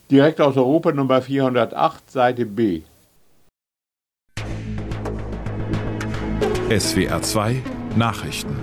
Direkt aus Europa Nummer 408, Seite B. SWR 2 Nachrichten.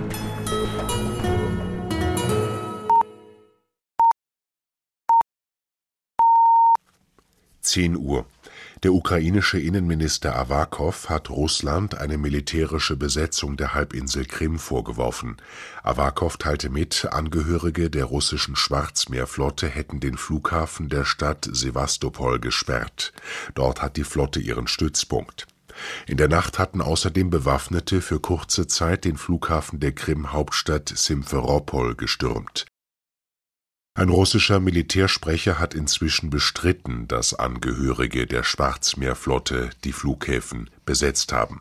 Uhr. Der ukrainische Innenminister Awakow hat Russland eine militärische Besetzung der Halbinsel Krim vorgeworfen. Awakow teilte mit, Angehörige der russischen Schwarzmeerflotte hätten den Flughafen der Stadt Sewastopol gesperrt. Dort hat die Flotte ihren Stützpunkt. In der Nacht hatten außerdem Bewaffnete für kurze Zeit den Flughafen der Krim-Hauptstadt Simferopol gestürmt. Ein russischer Militärsprecher hat inzwischen bestritten, dass Angehörige der Schwarzmeerflotte die Flughäfen besetzt haben.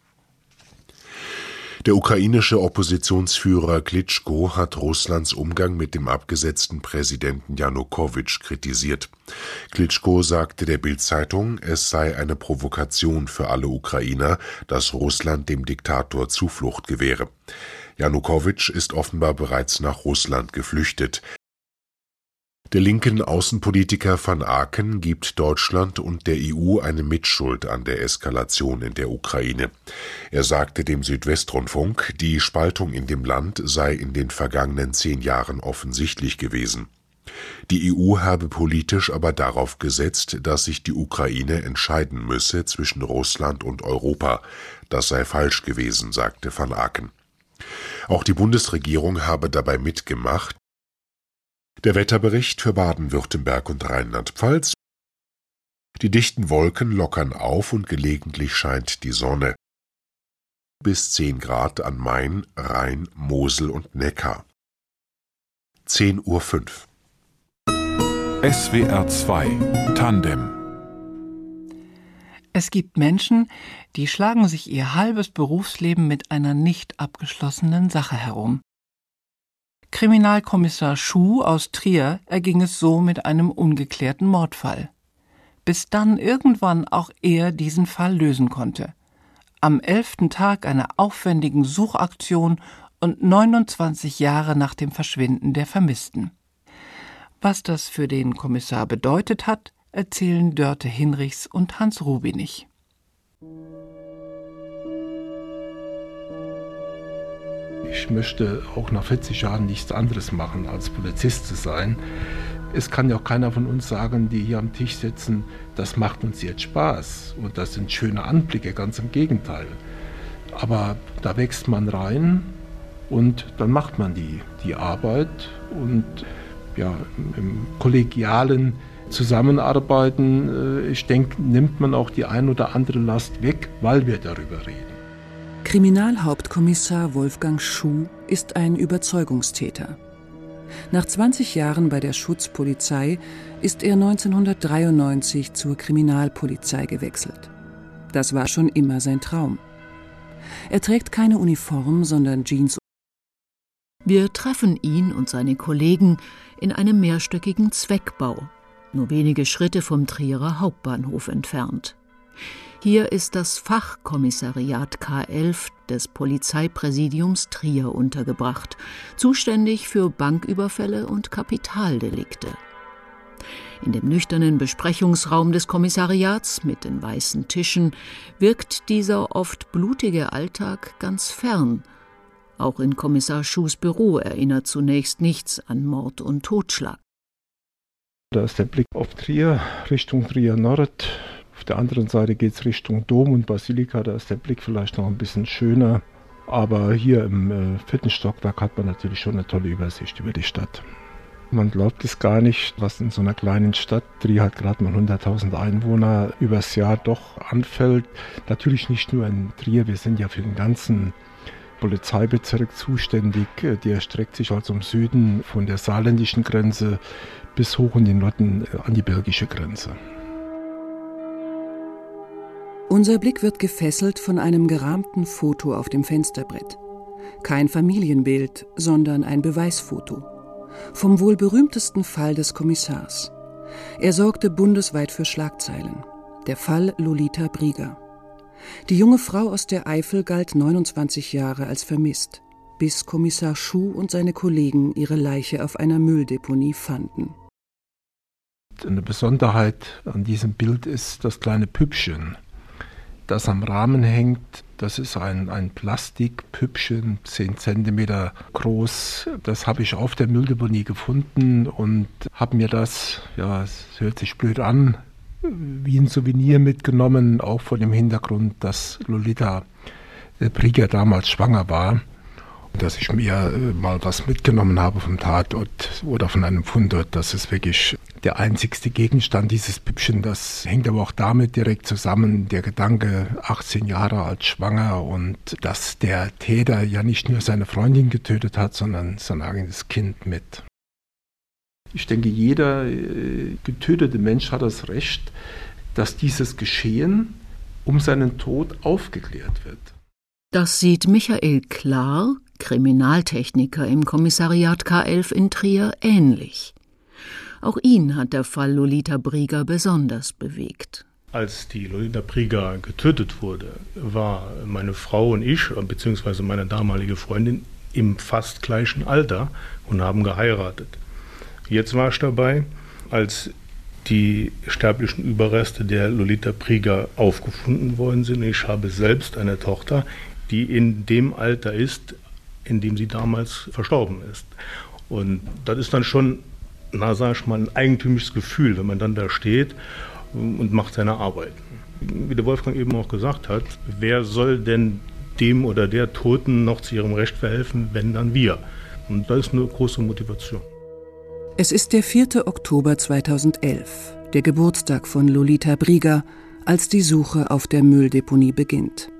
Der ukrainische Oppositionsführer Klitschko hat Russlands Umgang mit dem abgesetzten Präsidenten Janukowitsch kritisiert. Klitschko sagte der Bild-Zeitung, es sei eine Provokation für alle Ukrainer, dass Russland dem Diktator Zuflucht gewähre. Janukowitsch ist offenbar bereits nach Russland geflüchtet. Der linken Außenpolitiker van Aken gibt Deutschland und der EU eine Mitschuld an der Eskalation in der Ukraine. Er sagte dem Südwestrundfunk, die Spaltung in dem Land sei in den vergangenen 10 Jahren offensichtlich gewesen. Die EU habe politisch aber darauf gesetzt, dass sich die Ukraine entscheiden müsse zwischen Russland und Europa. Das sei falsch gewesen, sagte van Aken. Auch die Bundesregierung habe dabei mitgemacht. Der Wetterbericht für Baden-Württemberg und Rheinland-Pfalz. Die dichten Wolken lockern auf und gelegentlich scheint die Sonne. Bis 10 Grad an Main, Rhein, Mosel und Neckar. 10:05 Uhr. SWR 2 Tandem. Es gibt Menschen, die schlagen sich ihr halbes Berufsleben mit einer nicht abgeschlossenen Sache herum. Kriminalkommissar Schuh aus Trier erging es so mit einem ungeklärten Mordfall. Bis dann irgendwann auch er diesen Fall lösen konnte. Am 11. Tag einer aufwendigen Suchaktion und 29 Jahre nach dem Verschwinden der Vermissten. Was das für den Kommissar bedeutet hat, erzählen Dörte Hinrichs und Hans Rubinich. Ich möchte auch nach 40 Jahren nichts anderes machen, als Polizist zu sein. Es kann ja auch keiner von uns sagen, die hier am Tisch sitzen, das macht uns jetzt Spaß und das sind schöne Anblicke, ganz im Gegenteil. Aber da wächst man rein und dann macht man die Arbeit und ja, im kollegialen Zusammenarbeiten, ich denke, nimmt man auch die ein oder andere Last weg, weil wir darüber reden. Kriminalhauptkommissar Wolfgang Schuh ist ein Überzeugungstäter. Nach 20 Jahren bei der Schutzpolizei ist er 1993 zur Kriminalpolizei gewechselt. Das war schon immer sein Traum. Er trägt keine Uniform, sondern Jeans. Wir treffen ihn und seine Kollegen in einem mehrstöckigen Zweckbau, nur wenige Schritte vom Trierer Hauptbahnhof entfernt. Hier ist das Fachkommissariat K11 des Polizeipräsidiums Trier untergebracht, zuständig für Banküberfälle und Kapitaldelikte. In dem nüchternen Besprechungsraum des Kommissariats mit den weißen Tischen wirkt dieser oft blutige Alltag ganz fern. Auch in Kommissar Schuhs Büro erinnert zunächst nichts an Mord und Totschlag. Da ist der Blick auf Trier, Richtung Trier Nord. Auf der anderen Seite geht es Richtung Dom und Basilika, da ist der Blick vielleicht noch ein bisschen schöner. Aber hier im 4. Stockwerk hat man natürlich schon eine tolle Übersicht über die Stadt. Man glaubt es gar nicht, was in so einer kleinen Stadt, Trier hat gerade mal 100.000 Einwohner, übers Jahr doch anfällt. Natürlich nicht nur in Trier, wir sind ja für den ganzen Polizeibezirk zuständig. Der erstreckt sich also im Süden von der saarländischen Grenze bis hoch in den Norden an die belgische Grenze. Unser Blick wird gefesselt von einem gerahmten Foto auf dem Fensterbrett. Kein Familienbild, sondern ein Beweisfoto. Vom wohl berühmtesten Fall des Kommissars. Er sorgte bundesweit für Schlagzeilen. Der Fall Lolita Brieger. Die junge Frau aus der Eifel galt 29 Jahre als vermisst, bis Kommissar Schuh und seine Kollegen ihre Leiche auf einer Mülldeponie fanden. eine Besonderheit an diesem Bild ist das kleine Püppchen, das am Rahmen hängt. Das ist ein Plastikpüppchen, 10 Zentimeter groß. Das habe ich auf der Mülldeponie gefunden und habe mir das, ja, es hört sich blöd an, wie ein Souvenir mitgenommen, auch vor dem Hintergrund, dass Lolita Brieger damals schwanger war. Dass ich mir mal was mitgenommen habe vom Tatort oder von einem Fundort, das ist wirklich der einzigste Gegenstand, dieses Püppchen. Das hängt aber auch damit direkt zusammen, der Gedanke, 18 Jahre alt schwanger und dass der Täter ja nicht nur seine Freundin getötet hat, sondern sein eigenes Kind mit. Ich denke, jeder getötete Mensch hat das Recht, dass dieses Geschehen um seinen Tod aufgeklärt wird. Das sieht Michael Klar, Kriminaltechniker im Kommissariat K11 in Trier, ähnlich. Auch ihn hat der Fall Lolita Brieger besonders bewegt. Als die Lolita Brieger getötet wurde, war meine Frau und ich, beziehungsweise meine damalige Freundin, im fast gleichen Alter und haben geheiratet. Jetzt war ich dabei, als die sterblichen Überreste der Lolita Brieger aufgefunden worden sind. Ich habe selbst eine Tochter, die in dem Alter ist, in dem sie damals verstorben ist. Und das ist dann schon, sag ich mal, ein eigentümliches Gefühl, wenn man dann da steht und macht seine Arbeit. Wie der Wolfgang eben auch gesagt hat, wer soll denn dem oder der Toten noch zu ihrem Recht verhelfen, wenn dann wir? Und das ist eine große Motivation. Es ist der 4. Oktober 2011, der Geburtstag von Lolita Brieger, als die Suche auf der Mülldeponie beginnt.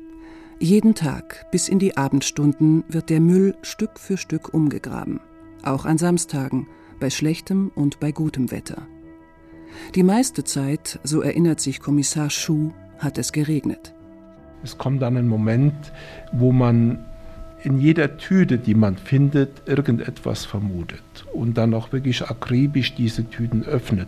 Jeden Tag bis in die Abendstunden wird der Müll Stück für Stück umgegraben, auch an Samstagen, bei schlechtem und bei gutem Wetter. Die meiste Zeit, so erinnert sich Kommissar Schuh, hat es geregnet. Es kommt dann ein Moment, wo man in jeder Tüte, die man findet, irgendetwas vermutet und dann auch wirklich akribisch diese Tüten öffnet.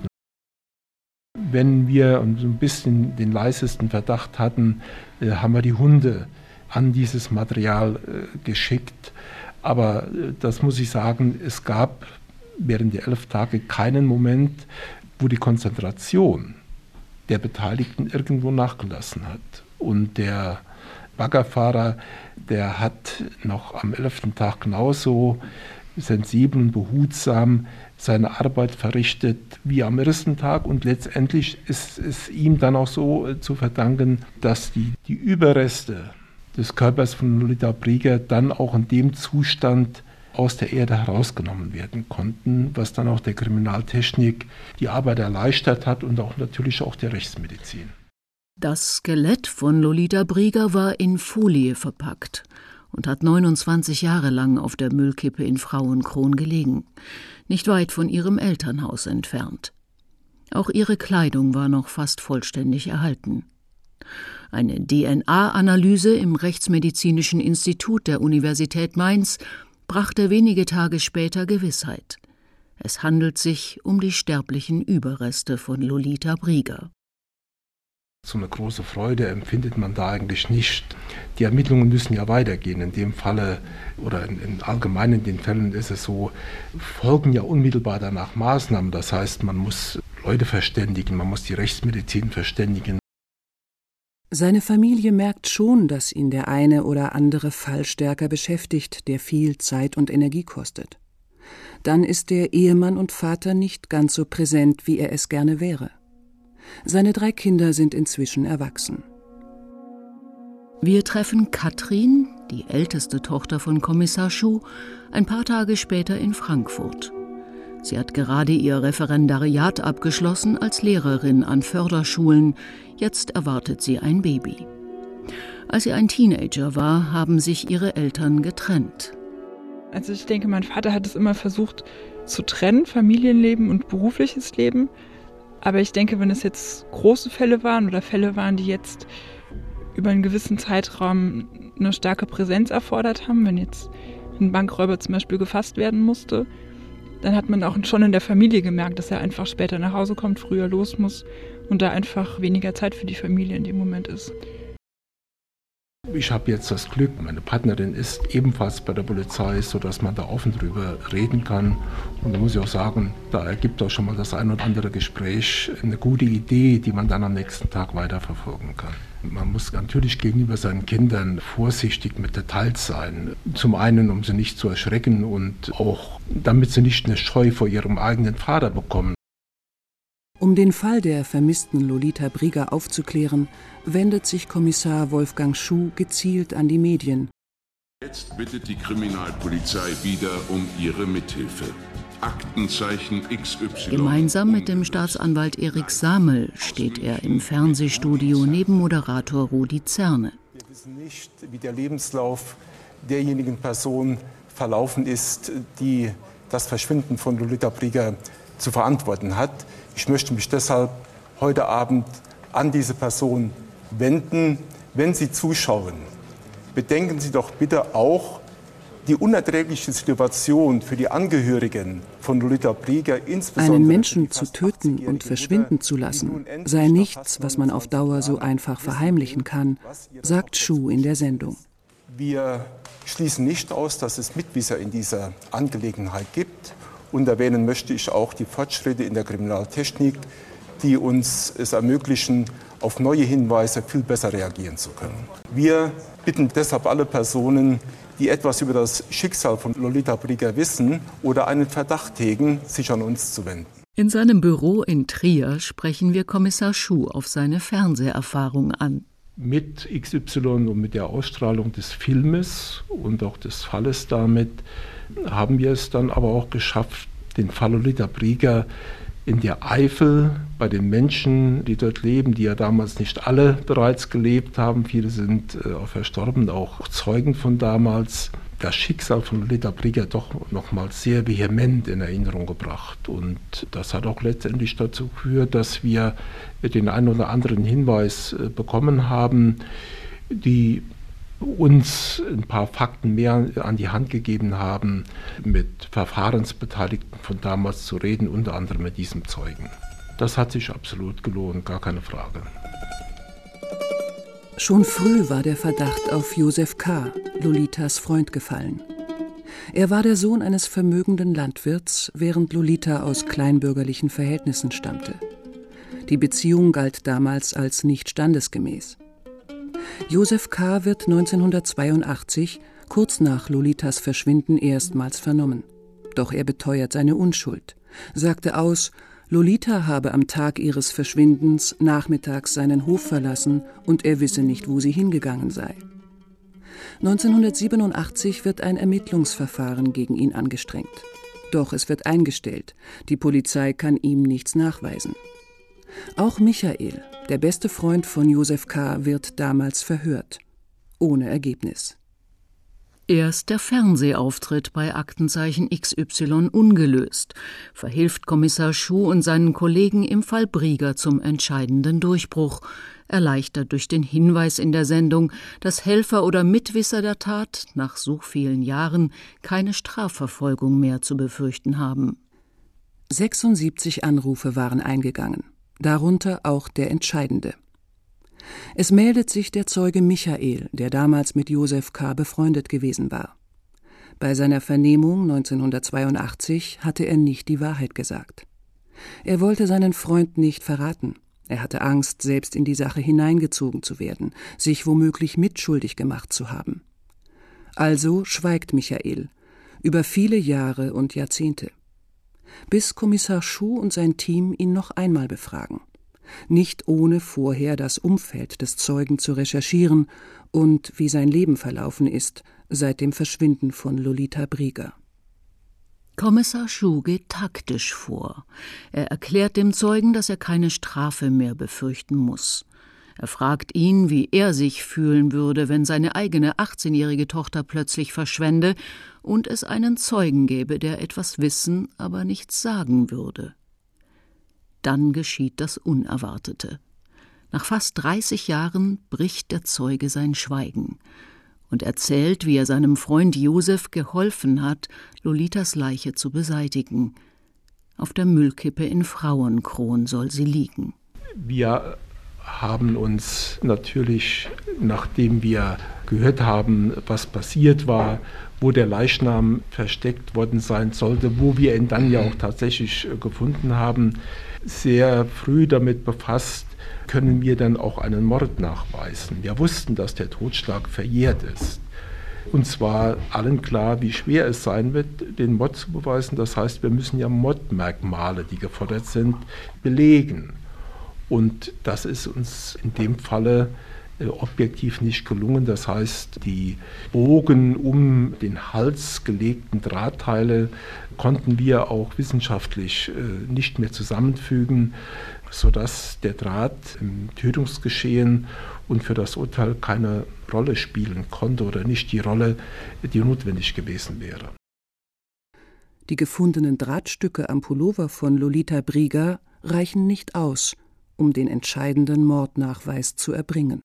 Wenn wir so ein bisschen den leisesten Verdacht hatten, haben wir die Hunde an dieses Material geschickt. Aber das muss ich sagen, es gab während der 11 Tage keinen Moment, wo die Konzentration der Beteiligten irgendwo nachgelassen hat. Und der Baggerfahrer, der hat noch am 11. Tag genauso sensibel und behutsam seine Arbeit verrichtet wie am ersten Tag. Und letztendlich ist es ihm dann auch so zu verdanken, dass die Überreste des Körpers von Lolita Brieger dann auch in dem Zustand aus der Erde herausgenommen werden konnten, was dann auch der Kriminaltechnik die Arbeit erleichtert hat und auch natürlich auch der Rechtsmedizin. Das Skelett von Lolita Brieger war in Folie verpackt und hat 29 Jahre lang auf der Müllkippe in Frauenkron gelegen, nicht weit von ihrem Elternhaus entfernt. Auch ihre Kleidung war noch fast vollständig erhalten. Eine DNA-Analyse im Rechtsmedizinischen Institut der Universität Mainz brachte wenige Tage später Gewissheit. Es handelt sich um die sterblichen Überreste von Lolita Brieger. So eine große Freude empfindet man da eigentlich nicht. Die Ermittlungen müssen ja weitergehen. In dem Falle oder in allgemein in den Fällen ist es so, folgen ja unmittelbar danach Maßnahmen. Das heißt, man muss Leute verständigen, man muss die Rechtsmedizin verständigen. Seine Familie merkt schon, dass ihn der eine oder andere Fall stärker beschäftigt, der viel Zeit und Energie kostet. Dann ist der Ehemann und Vater nicht ganz so präsent, wie er es gerne wäre. Seine 3 Kinder sind inzwischen erwachsen. Wir treffen Katrin, die älteste Tochter von Kommissar Schuh, ein paar Tage später in Frankfurt. Sie hat gerade ihr Referendariat abgeschlossen als Lehrerin an Förderschulen. Jetzt erwartet sie ein Baby. Als sie ein Teenager war, haben sich ihre Eltern getrennt. Also ich denke, mein Vater hat es immer versucht zu trennen, Familienleben und berufliches Leben. Aber ich denke, wenn es jetzt große Fälle waren oder Fälle waren, die jetzt über einen gewissen Zeitraum eine starke Präsenz erfordert haben, wenn jetzt ein Bankräuber zum Beispiel gefasst werden musste, dann hat man auch schon in der Familie gemerkt, dass er einfach später nach Hause kommt, früher los muss und da einfach weniger Zeit für die Familie in dem Moment ist. Ich habe jetzt das Glück, meine Partnerin ist ebenfalls bei der Polizei, sodass man da offen drüber reden kann. Und da muss ich auch sagen, da ergibt auch schon mal das ein oder andere Gespräch eine gute Idee, die man dann am nächsten Tag weiterverfolgen kann. Man muss natürlich gegenüber seinen Kindern vorsichtig mit Details sein. Zum einen, um sie nicht zu erschrecken und auch, damit sie nicht eine Scheu vor ihrem eigenen Vater bekommen. Um den Fall der vermissten Lolita Brieger aufzuklären, wendet sich Kommissar Wolfgang Schuh gezielt an die Medien. Jetzt bittet die Kriminalpolizei wieder um ihre Mithilfe. Aktenzeichen XY. Gemeinsam mit dem Staatsanwalt Erik Samel steht er im Fernsehstudio neben Moderator Rudi Zerne. Wir wissen nicht, wie der Lebenslauf derjenigen Person verlaufen ist, die das Verschwinden von Lolita Brieger zu verantworten hat. Ich möchte mich deshalb heute Abend an diese Person wenden. Wenn Sie zuschauen, bedenken Sie doch bitte auch die unerträgliche Situation für die Angehörigen von Lolita Brieger, insbesondere einen Menschen zu töten und verschwinden zu lassen, sei nichts, was man auf Dauer so einfach verheimlichen kann, sagt Schuh in der Sendung. Wir schließen nicht aus, dass es Mitwisser in dieser Angelegenheit gibt. Und erwähnen möchte ich auch die Fortschritte in der Kriminaltechnik, die uns es ermöglichen, auf neue Hinweise viel besser reagieren zu können. Wir bitten deshalb alle Personen, die etwas über das Schicksal von Lolita Brieger wissen oder einen Verdacht hegen, sich an uns zu wenden. In seinem Büro in Trier sprechen wir Kommissar Schuh auf seine Fernseherfahrung an. Mit XY und mit der Ausstrahlung des Filmes und auch des Falles damit haben wir es dann aber auch geschafft, den Fall Lolita Brieger in der Eifel bei den Menschen, die dort leben, die ja damals nicht alle bereits gelebt haben, viele sind auch verstorben, auch Zeugen von damals, das Schicksal von Lolita Brieger doch nochmals sehr vehement in Erinnerung gebracht. Und das hat auch letztendlich dazu geführt, dass wir den einen oder anderen Hinweis bekommen haben, die uns ein paar Fakten mehr an die Hand gegeben haben, mit Verfahrensbeteiligten von damals zu reden, unter anderem mit diesem Zeugen. Das hat sich absolut gelohnt, gar keine Frage. Schon früh war der Verdacht auf Josef K., Lolitas Freund, gefallen. Er war der Sohn eines vermögenden Landwirts, während Lolita aus kleinbürgerlichen Verhältnissen stammte. Die Beziehung galt damals als nicht standesgemäß. Josef K. wird 1982, kurz nach Lolitas Verschwinden, erstmals vernommen. Doch er beteuert seine Unschuld, sagte aus, Lolita habe am Tag ihres Verschwindens nachmittags seinen Hof verlassen und er wisse nicht, wo sie hingegangen sei. 1987 wird ein Ermittlungsverfahren gegen ihn angestrengt. Doch es wird eingestellt, die Polizei kann ihm nichts nachweisen. Auch Michael, der beste Freund von Josef K., wird damals verhört. Ohne Ergebnis. Erst der Fernsehauftritt bei Aktenzeichen XY ungelöst verhilft Kommissar Schuh und seinen Kollegen im Fall Brieger zum entscheidenden Durchbruch, erleichtert durch den Hinweis in der Sendung, dass Helfer oder Mitwisser der Tat nach so vielen Jahren keine Strafverfolgung mehr zu befürchten haben. 76 Anrufe waren eingegangen, darunter auch der entscheidende. Es meldet sich der Zeuge Michael, der damals mit Josef K. befreundet gewesen war. Bei seiner Vernehmung 1982 hatte er nicht die Wahrheit gesagt. Er wollte seinen Freund nicht verraten. Er hatte Angst, selbst in die Sache hineingezogen zu werden, sich womöglich mitschuldig gemacht zu haben. Also schweigt Michael, über viele Jahre und Jahrzehnte. Bis Kommissar Schuh und sein Team ihn noch einmal befragen. Nicht ohne vorher das Umfeld des Zeugen zu recherchieren und wie sein Leben verlaufen ist seit dem Verschwinden von Lolita Brieger. Kommissar Schuh geht taktisch vor. Er erklärt dem Zeugen, dass er keine Strafe mehr befürchten muss. Er fragt ihn, wie er sich fühlen würde, wenn seine eigene 18-jährige Tochter plötzlich verschwände und es einen Zeugen gäbe, der etwas wissen, aber nichts sagen würde. Dann geschieht das Unerwartete. Nach fast 30 Jahren bricht der Zeuge sein Schweigen und erzählt, wie er seinem Freund Josef geholfen hat, Lolitas Leiche zu beseitigen. Auf der Müllkippe in Frauenkron soll sie liegen. Wir haben uns natürlich, nachdem wir gehört haben, was passiert war, wo der Leichnam versteckt worden sein sollte, wo wir ihn dann ja auch tatsächlich gefunden haben, sehr früh damit befasst, können wir dann auch einen Mord nachweisen. Wir wussten, dass der Totschlag verjährt ist. Uns war allen klar, wie schwer es sein wird, den Mord zu beweisen. Das heißt, wir müssen ja Mordmerkmale, die gefordert sind, belegen. Und das ist uns in dem Falle objektiv nicht gelungen. Das heißt, die Bogen um den Hals gelegten Drahtteile konnten wir auch wissenschaftlich nicht mehr zusammenfügen, sodass der Draht im Tötungsgeschehen und für das Urteil keine Rolle spielen konnte oder nicht die Rolle, die notwendig gewesen wäre. Die gefundenen Drahtstücke am Pullover von Lolita Brieger reichen nicht aus, um den entscheidenden Mordnachweis zu erbringen.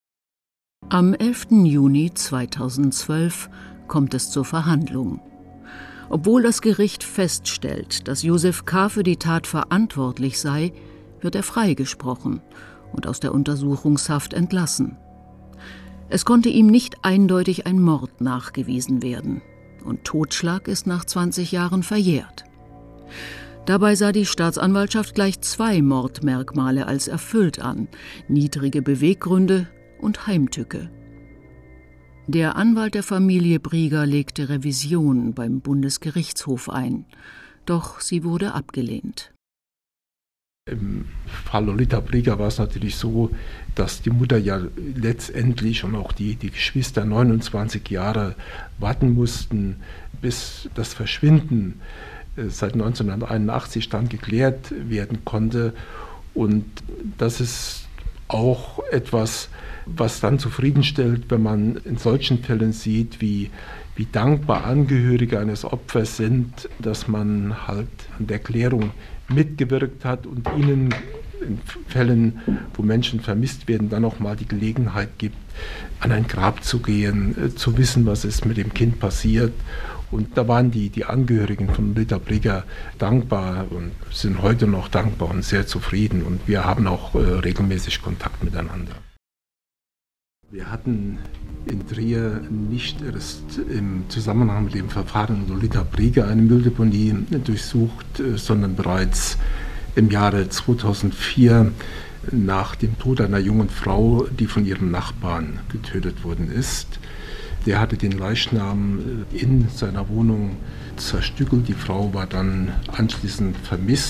Am 11. Juni 2012 kommt es zur Verhandlung. Obwohl das Gericht feststellt, dass Josef K. für die Tat verantwortlich sei, wird er freigesprochen und aus der Untersuchungshaft entlassen. Es konnte ihm nicht eindeutig ein Mord nachgewiesen werden und Totschlag ist nach 20 Jahren verjährt. Dabei sah die Staatsanwaltschaft gleich 2 Mordmerkmale als erfüllt an: niedrige Beweggründe und Heimtücke. Der Anwalt der Familie Brieger legte Revision beim Bundesgerichtshof ein, doch sie wurde abgelehnt. Im Fall Lolita Brieger war es natürlich so, dass die Mutter ja letztendlich und auch die Geschwister 29 Jahre warten mussten, bis das Verschwinden seit 1981 dann geklärt werden konnte. Und das ist auch etwas, was dann zufriedenstellt, wenn man in solchen Fällen sieht, wie dankbar Angehörige eines Opfers sind, dass man halt an der Klärung mitgewirkt hat und ihnen in Fällen, wo Menschen vermisst werden, dann auch mal die Gelegenheit gibt, an ein Grab zu gehen, zu wissen, was ist mit dem Kind passiert. Und da waren die Angehörigen von Lolita Brieger dankbar und sind heute noch dankbar und sehr zufrieden. Und wir haben auch regelmäßig Kontakt miteinander. Wir hatten in Trier nicht erst im Zusammenhang mit dem Verfahren Lolita Brieger eine Mülldeponie durchsucht, sondern bereits im Jahre 2004 nach dem Tod einer jungen Frau, die von ihrem Nachbarn getötet worden ist. Der hatte den Leichnam in seiner Wohnung zerstückelt. Die Frau war dann anschließend vermisst.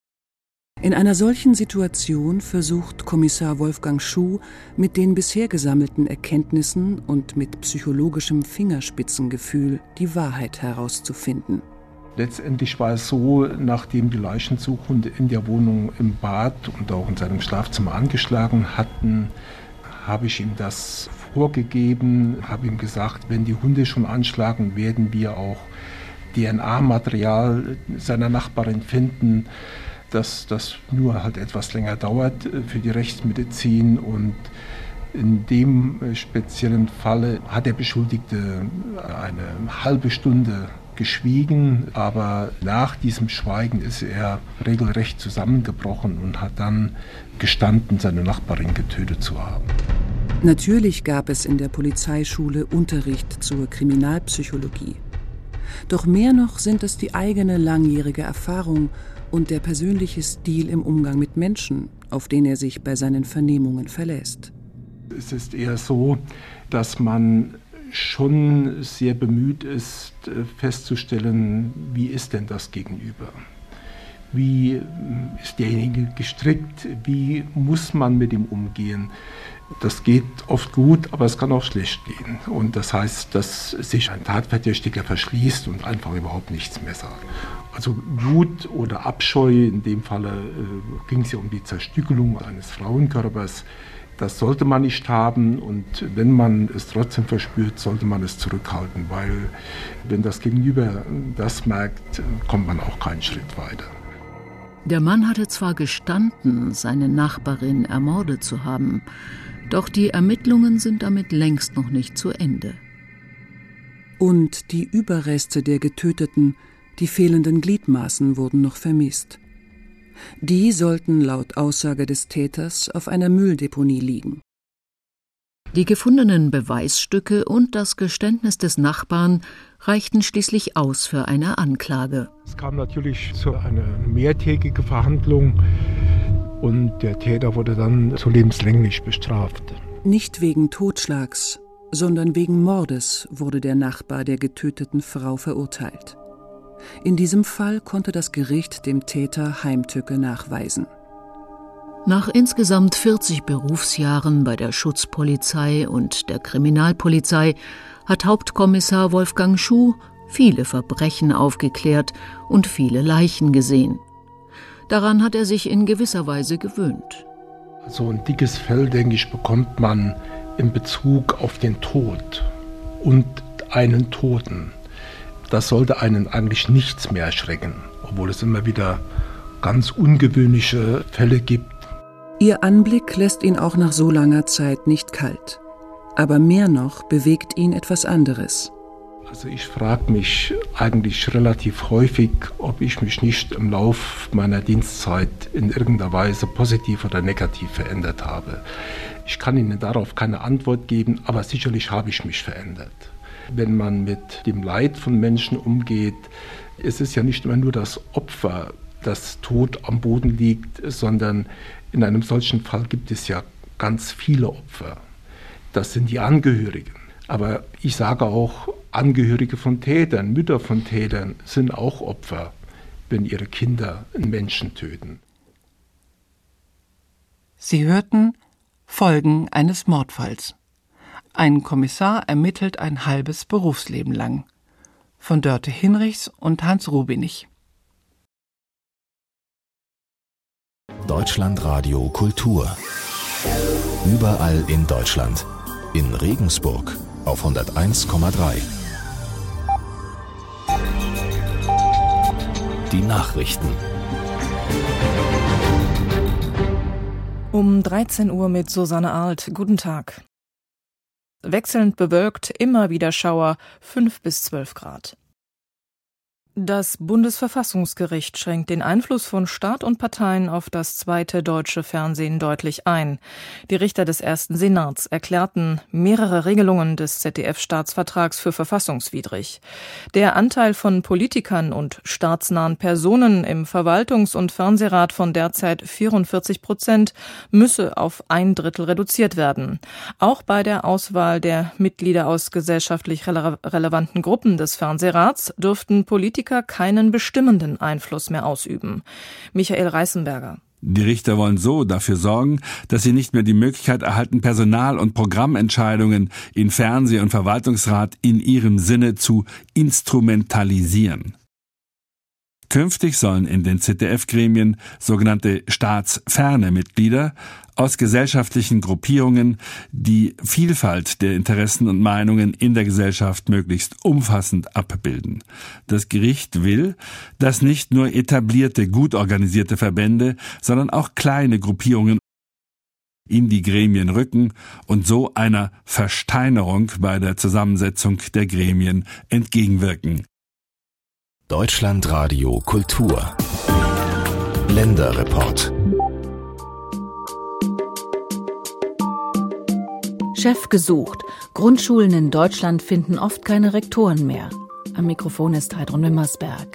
In einer solchen Situation versucht Kommissar Wolfgang Schuh mit den bisher gesammelten Erkenntnissen und mit psychologischem Fingerspitzengefühl die Wahrheit herauszufinden. Letztendlich war es so, nachdem die Leichensuchhunde in der Wohnung im Bad und auch in seinem Schlafzimmer angeschlagen hatten, habe ich ihm das vorgegeben, habe ihm gesagt, wenn die Hunde schon anschlagen, werden wir auch DNA-Material seiner Nachbarin finden, dass das nur halt etwas länger dauert für die Rechtsmedizin. Und in dem speziellen Falle hat der Beschuldigte eine halbe Stunde geschwiegen, aber nach diesem Schweigen ist er regelrecht zusammengebrochen und hat dann gestanden, seine Nachbarin getötet zu haben. Natürlich gab es in der Polizeischule Unterricht zur Kriminalpsychologie. Doch mehr noch sind es die eigene langjährige Erfahrung und der persönliche Stil im Umgang mit Menschen, auf den er sich bei seinen Vernehmungen verlässt. Es ist eher so, dass man schon sehr bemüht ist, festzustellen, wie ist denn das Gegenüber? Wie ist derjenige gestrickt? Wie muss man mit ihm umgehen? Das geht oft gut, aber es kann auch schlecht gehen. Und das heißt, dass sich ein Tatverdächtiger verschließt und einfach überhaupt nichts mehr sagt. Also Wut oder Abscheu, in dem Falle ging es ja um die Zerstückelung eines Frauenkörpers. Das sollte man nicht haben und wenn man es trotzdem verspürt, sollte man es zurückhalten, weil wenn das Gegenüber das merkt, kommt man auch keinen Schritt weiter. Der Mann hatte zwar gestanden, seine Nachbarin ermordet zu haben, doch die Ermittlungen sind damit längst noch nicht zu Ende. Und die Überreste der Getöteten, die fehlenden Gliedmaßen wurden noch vermisst. Die sollten laut Aussage des Täters auf einer Mülldeponie liegen. Die gefundenen Beweisstücke und das Geständnis des Nachbarn reichten schließlich aus für eine Anklage. Es kam natürlich zu einer mehrtägigen Verhandlung und der Täter wurde dann zu lebenslänglich bestraft. Nicht wegen Totschlags, sondern wegen Mordes wurde der Nachbar der getöteten Frau verurteilt. In diesem Fall konnte das Gericht dem Täter Heimtücke nachweisen. Nach insgesamt 40 Berufsjahren bei der Schutzpolizei und der Kriminalpolizei hat Hauptkommissar Wolfgang Schuh viele Verbrechen aufgeklärt und viele Leichen gesehen. Daran hat er sich in gewisser Weise gewöhnt. So ein dickes Fell, denke ich, bekommt man in Bezug auf den Tod und einen Toten. Das sollte einen eigentlich nichts mehr erschrecken, obwohl es immer wieder ganz ungewöhnliche Fälle gibt. Ihr Anblick lässt ihn auch nach so langer Zeit nicht kalt. Aber mehr noch bewegt ihn etwas anderes. Also ich frage mich eigentlich relativ häufig, ob ich mich nicht im Lauf meiner Dienstzeit in irgendeiner Weise positiv oder negativ verändert habe. Ich kann Ihnen darauf keine Antwort geben, aber sicherlich habe ich mich verändert. Wenn man mit dem Leid von Menschen umgeht, ist es ja nicht immer nur das Opfer, das tot am Boden liegt, sondern in einem solchen Fall gibt es ja ganz viele Opfer. Das sind die Angehörigen. Aber ich sage auch, Angehörige von Tätern, Mütter von Tätern sind auch Opfer, wenn ihre Kinder einen Menschen töten. Sie hörten Folgen eines Mordfalls. Ein Kommissar ermittelt ein halbes Berufsleben lang. Von Dörte Hinrichs und Hans Rubinich. Deutschlandradio Kultur. Überall in Deutschland. In Regensburg auf 101,3. Die Nachrichten. Um 13 Uhr mit Susanne Arlt. Guten Tag. Wechselnd bewölkt, immer wieder Schauer, 5 bis 12 Grad. Das Bundesverfassungsgericht schränkt den Einfluss von Staat und Parteien auf das zweite deutsche Fernsehen deutlich ein. Die Richter des ersten Senats erklärten mehrere Regelungen des ZDF-Staatsvertrags für verfassungswidrig. Der Anteil von Politikern und staatsnahen Personen im Verwaltungs- und Fernsehrat von derzeit 44% müsse auf 1/3 reduziert werden. Auch bei der Auswahl der Mitglieder aus gesellschaftlich relevanten Gruppen des Fernsehrats dürften Politiker keinen bestimmenden Einfluss mehr ausüben. Michael Reißenberger. Die Richter wollen so dafür sorgen, dass sie nicht mehr die Möglichkeit erhalten, Personal- und Programmentscheidungen in Fernseh- und Verwaltungsrat in ihrem Sinne zu instrumentalisieren. Künftig sollen in den ZDF-Gremien sogenannte staatsferne Mitglieder aus gesellschaftlichen Gruppierungen die Vielfalt der Interessen und Meinungen in der Gesellschaft möglichst umfassend abbilden. Das Gericht will, dass nicht nur etablierte, gut organisierte Verbände, sondern auch kleine Gruppierungen in die Gremien rücken und so einer Versteinerung bei der Zusammensetzung der Gremien entgegenwirken. Deutschlandradio Kultur. Länderreport. Chef gesucht. Grundschulen in Deutschland finden oft keine Rektoren mehr. Am Mikrofon ist Heidrun Wimmersberg.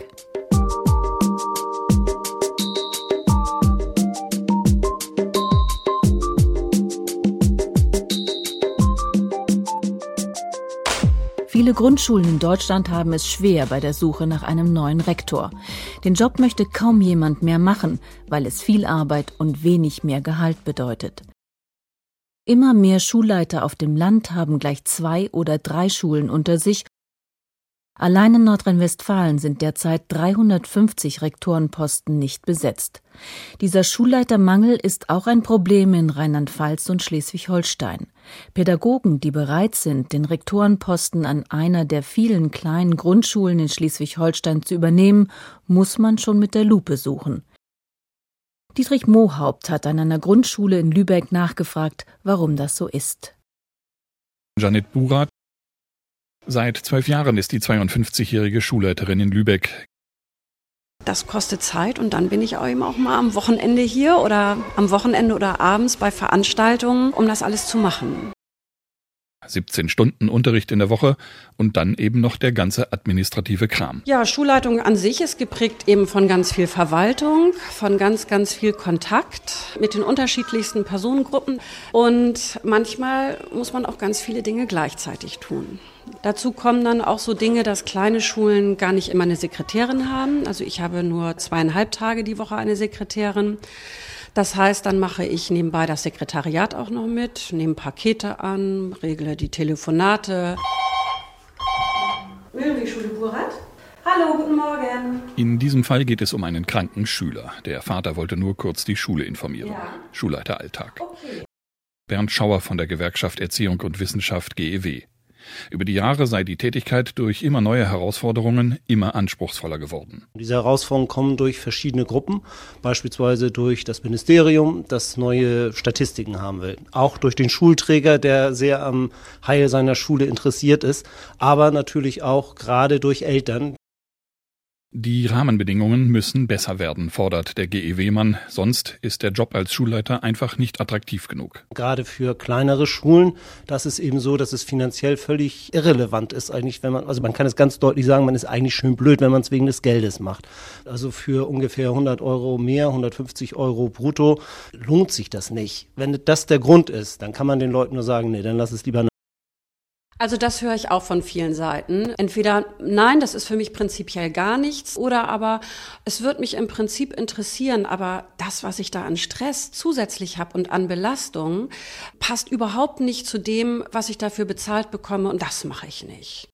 Viele Grundschulen in Deutschland haben es schwer bei der Suche nach einem neuen Rektor. Den Job möchte kaum jemand mehr machen, weil es viel Arbeit und wenig mehr Gehalt bedeutet. Immer mehr Schulleiter auf dem Land haben gleich 2 oder 3 Schulen unter sich. Allein in Nordrhein-Westfalen sind derzeit 350 Rektorenposten nicht besetzt. Dieser Schulleitermangel ist auch ein Problem in Rheinland-Pfalz und Schleswig-Holstein. Pädagogen, die bereit sind, den Rektorenposten an einer der vielen kleinen Grundschulen in Schleswig-Holstein zu übernehmen, muss man schon mit der Lupe suchen. Dietrich Mohaupt hat an einer Grundschule in Lübeck nachgefragt, warum das so ist. Janet Burat. Seit 12 Jahren ist die 52-jährige Schulleiterin in Lübeck. Das kostet Zeit und dann bin ich auch eben auch mal am Wochenende hier oder abends bei Veranstaltungen, um das alles zu machen. 17 Stunden Unterricht in der Woche und dann eben noch der ganze administrative Kram. Ja, Schulleitung an sich ist geprägt eben von ganz viel Verwaltung, von ganz, ganz viel Kontakt mit den unterschiedlichsten Personengruppen. Und manchmal muss man auch ganz viele Dinge gleichzeitig tun. Dazu kommen dann auch so Dinge, dass kleine Schulen gar nicht immer eine Sekretärin haben. Also ich habe nur 2,5 Tage die Woche eine Sekretärin. Das heißt, dann mache ich nebenbei das Sekretariat auch noch mit, nehme Pakete an, regle die Telefonate. Mühlenwegschule Burat. Hallo, guten Morgen. In diesem Fall geht es um einen kranken Schüler. Der Vater wollte nur kurz die Schule informieren. Ja. Schulleiter Alltag. Okay. Bernd Schauer von der Gewerkschaft Erziehung und Wissenschaft GEW. Über die Jahre sei die Tätigkeit durch immer neue Herausforderungen immer anspruchsvoller geworden. Diese Herausforderungen kommen durch verschiedene Gruppen, beispielsweise durch das Ministerium, das neue Statistiken haben will. Auch durch den Schulträger, der sehr am Heil seiner Schule interessiert ist, aber natürlich auch gerade durch Eltern. Die Rahmenbedingungen müssen besser werden, fordert der GEW-Mann. Sonst ist der Job als Schulleiter einfach nicht attraktiv genug. Gerade für kleinere Schulen, das ist eben so, dass es finanziell völlig irrelevant ist eigentlich, man kann es ganz deutlich sagen, man ist eigentlich schön blöd, wenn man es wegen des Geldes macht. Also für ungefähr 100 Euro mehr, 150 Euro brutto lohnt sich das nicht. Wenn das der Grund ist, dann kann man den Leuten nur sagen, nee, dann lass es lieber. Also das höre ich auch von vielen Seiten. Entweder, nein, das ist für mich prinzipiell gar nichts, oder aber, es wird mich im Prinzip interessieren, aber das, was ich da an Stress zusätzlich habe und an Belastung, passt überhaupt nicht zu dem, was ich dafür bezahlt bekomme, und das mache ich nicht.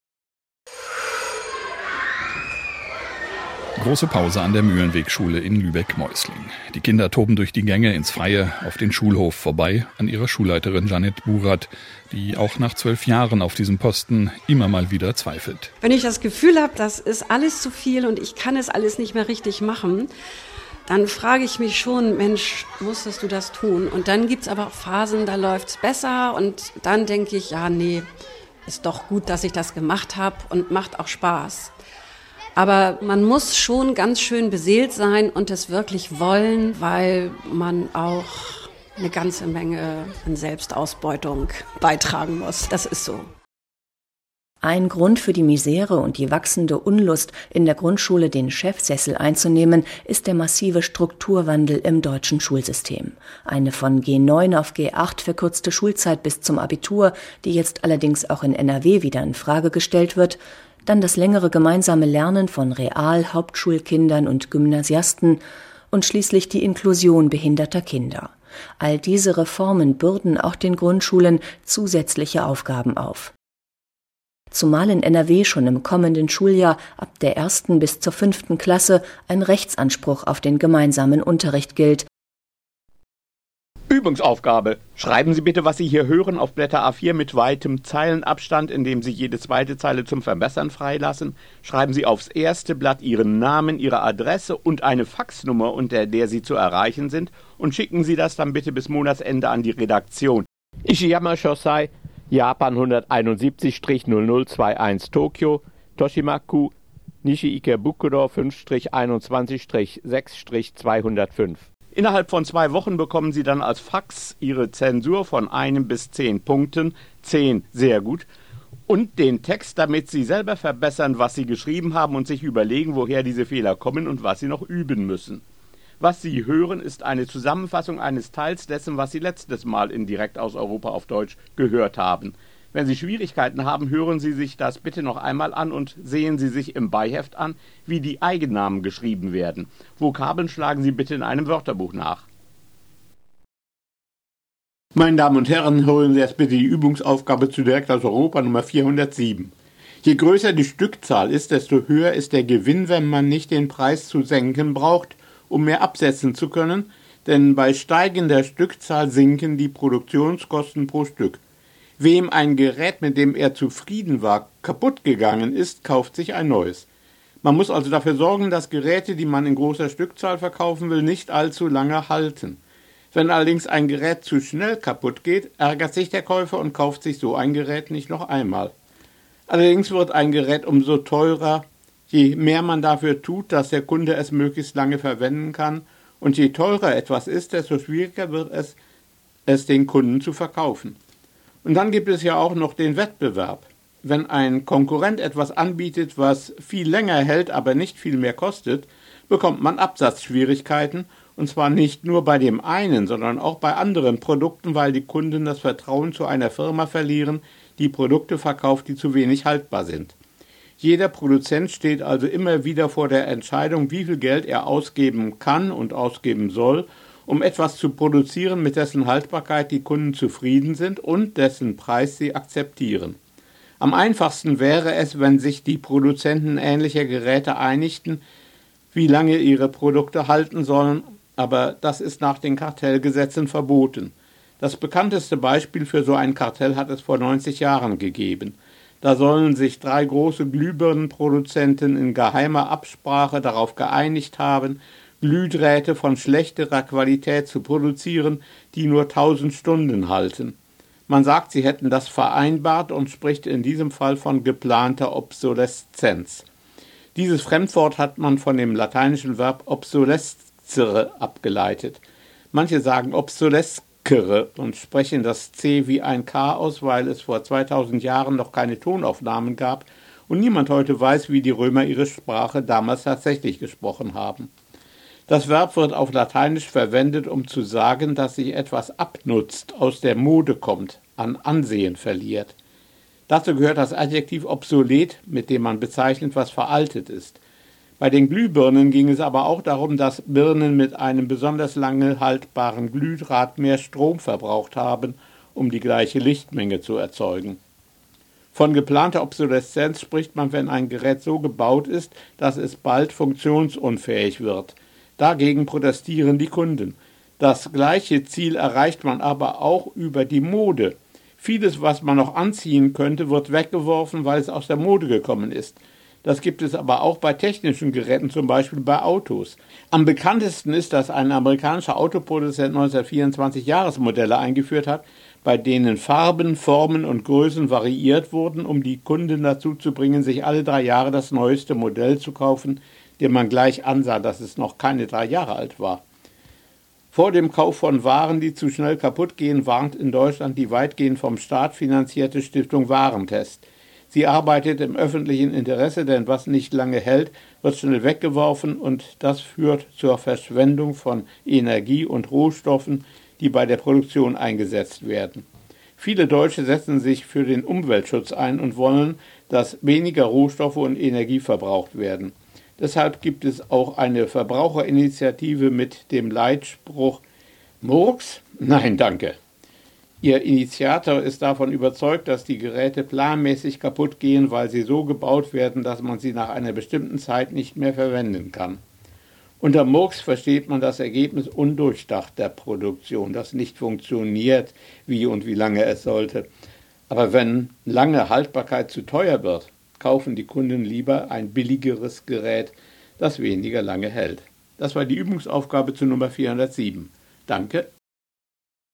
Große Pause an der Mühlenwegschule in Lübeck-Meusling. Die Kinder toben durch die Gänge ins Freie auf den Schulhof vorbei an ihrer Schulleiterin Janette Burat, die auch nach 12 Jahren auf diesem Posten immer mal wieder zweifelt. Wenn ich das Gefühl habe, das ist alles zu viel und ich kann es alles nicht mehr richtig machen, dann frage ich mich schon, Mensch, musstest du das tun? Und dann gibt es aber auch Phasen, da läuft es besser, und dann denke ich, ja, nee, ist doch gut, dass ich das gemacht habe und macht auch Spaß. Aber man muss schon ganz schön beseelt sein und es wirklich wollen, weil man auch eine ganze Menge an Selbstausbeutung beitragen muss. Das ist so. Ein Grund für die Misere und die wachsende Unlust, in der Grundschule den Chefsessel einzunehmen, ist der massive Strukturwandel im deutschen Schulsystem. Eine von G9 auf G8 verkürzte Schulzeit bis zum Abitur, die jetzt allerdings auch in NRW wieder in Frage gestellt wird, dann das längere gemeinsame Lernen von Real-, Hauptschulkindern und Gymnasiasten und schließlich die Inklusion behinderter Kinder. All diese Reformen bürden auch den Grundschulen zusätzliche Aufgaben auf. Zumal in NRW schon im kommenden Schuljahr ab der 1. bis zur 5. Klasse ein Rechtsanspruch auf den gemeinsamen Unterricht gilt. Übungsaufgabe. Schreiben Sie bitte, was Sie hier hören, auf Blätter A4 mit weitem Zeilenabstand, indem Sie jede zweite Zeile zum Verbessern freilassen. Schreiben Sie aufs erste Blatt Ihren Namen, Ihre Adresse und eine Faxnummer, unter der Sie zu erreichen sind, und schicken Sie das dann bitte bis Monatsende an die Redaktion. Ishiyama Shosai, Japan 171-0021 Tokio, Toshimaku, Nishi Ikebukuro 5-21-6-205. Innerhalb von 2 Wochen bekommen Sie dann als Fax Ihre Zensur von 1 bis 10 Punkten, 10 sehr gut, und den Text, damit Sie selber verbessern, was Sie geschrieben haben und sich überlegen, woher diese Fehler kommen und was Sie noch üben müssen. Was Sie hören, ist eine Zusammenfassung eines Teils dessen, was Sie letztes Mal in Direkt aus Europa auf Deutsch gehört haben. Wenn Sie Schwierigkeiten haben, hören Sie sich das bitte noch einmal an und sehen Sie sich im Beiheft an, wie die Eigennamen geschrieben werden. Vokabeln schlagen Sie bitte in einem Wörterbuch nach. Meine Damen und Herren, hören Sie jetzt bitte die Übungsaufgabe zu Direkt aus Europa Nummer 407. Je größer die Stückzahl ist, desto höher ist der Gewinn, wenn man nicht den Preis zu senken braucht, um mehr absetzen zu können, denn bei steigender Stückzahl sinken die Produktionskosten pro Stück. Wem ein Gerät, mit dem er zufrieden war, kaputt gegangen ist, kauft sich ein neues. Man muss also dafür sorgen, dass Geräte, die man in großer Stückzahl verkaufen will, nicht allzu lange halten. Wenn allerdings ein Gerät zu schnell kaputt geht, ärgert sich der Käufer und kauft sich so ein Gerät nicht noch einmal. Allerdings wird ein Gerät umso teurer, je mehr man dafür tut, dass der Kunde es möglichst lange verwenden kann, und je teurer etwas ist, desto schwieriger wird es den Kunden zu verkaufen. Und dann gibt es ja auch noch den Wettbewerb. Wenn ein Konkurrent etwas anbietet, was viel länger hält, aber nicht viel mehr kostet, bekommt man Absatzschwierigkeiten, und zwar nicht nur bei dem einen, sondern auch bei anderen Produkten, weil die Kunden das Vertrauen zu einer Firma verlieren, die Produkte verkauft, die zu wenig haltbar sind. Jeder Produzent steht also immer wieder vor der Entscheidung, wie viel Geld er ausgeben kann und ausgeben soll, um etwas zu produzieren, mit dessen Haltbarkeit die Kunden zufrieden sind und dessen Preis sie akzeptieren. Am einfachsten wäre es, wenn sich die Produzenten ähnlicher Geräte einigten, wie lange ihre Produkte halten sollen, aber das ist nach den Kartellgesetzen verboten. Das bekannteste Beispiel für so ein Kartell hat es vor 90 Jahren gegeben. Da sollen sich 3 große Glühbirnenproduzenten in geheimer Absprache darauf geeinigt haben, Glühdrähte von schlechterer Qualität zu produzieren, die nur 1000 Stunden halten. Man sagt, sie hätten das vereinbart und spricht in diesem Fall von geplanter Obsoleszenz. Dieses Fremdwort hat man von dem lateinischen Verb obsolescere abgeleitet. Manche sagen obsolescere und sprechen das C wie ein K aus, weil es vor 2000 Jahren noch keine Tonaufnahmen gab und niemand heute weiß, wie die Römer ihre Sprache damals tatsächlich gesprochen haben. Das Verb wird auf Lateinisch verwendet, um zu sagen, dass sich etwas abnutzt, aus der Mode kommt, an Ansehen verliert. Dazu gehört das Adjektiv obsolet, mit dem man bezeichnet, was veraltet ist. Bei den Glühbirnen ging es aber auch darum, dass Birnen mit einem besonders lange haltbaren Glühdraht mehr Strom verbraucht haben, um die gleiche Lichtmenge zu erzeugen. Von geplanter Obsoleszenz spricht man, wenn ein Gerät so gebaut ist, dass es bald funktionsunfähig wird. Dagegen protestieren die Kunden. Das gleiche Ziel erreicht man aber auch über die Mode. Vieles, was man noch anziehen könnte, wird weggeworfen, weil es aus der Mode gekommen ist. Das gibt es aber auch bei technischen Geräten, zum Beispiel bei Autos. Am bekanntesten ist, dass ein amerikanischer Autoproduzent 1924 Jahresmodelle eingeführt hat, bei denen Farben, Formen und Größen variiert wurden, um die Kunden dazu zu bringen, sich alle 3 Jahre das neueste Modell zu kaufen, dem man gleich ansah, dass es noch keine 3 Jahre alt war. Vor dem Kauf von Waren, die zu schnell kaputt gehen, warnt in Deutschland die weitgehend vom Staat finanzierte Stiftung Warentest. Sie arbeitet im öffentlichen Interesse, denn was nicht lange hält, wird schnell weggeworfen und das führt zur Verschwendung von Energie und Rohstoffen, die bei der Produktion eingesetzt werden. Viele Deutsche setzen sich für den Umweltschutz ein und wollen, dass weniger Rohstoffe und Energie verbraucht werden. Deshalb gibt es auch eine Verbraucherinitiative mit dem Leitspruch Murks? Nein, danke. Ihr Initiator ist davon überzeugt, dass die Geräte planmäßig kaputt gehen, weil sie so gebaut werden, dass man sie nach einer bestimmten Zeit nicht mehr verwenden kann. Unter Murks versteht man das Ergebnis undurchdachter Produktion, das nicht funktioniert, wie und wie lange es sollte. Aber wenn lange Haltbarkeit zu teuer wird, kaufen die Kunden lieber ein billigeres Gerät, das weniger lange hält. Das war die Übungsaufgabe zu Nummer 407. Danke